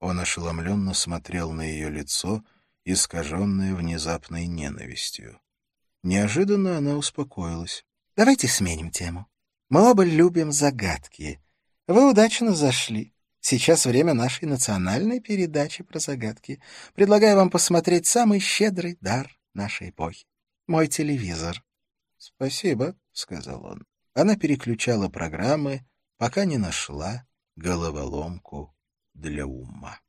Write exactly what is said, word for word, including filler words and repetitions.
Он ошеломленно смотрел на ее лицо, искаженное внезапной ненавистью. Неожиданно она успокоилась. — Давайте сменим тему. Мы оба любим загадки. Вы удачно зашли. Сейчас время нашей национальной передачи про загадки. Предлагаю вам посмотреть самый щедрый дар нашей эпохи. Мой телевизор. — Спасибо, — сказал он. Она переключала программы, пока не нашла головоломку для ума.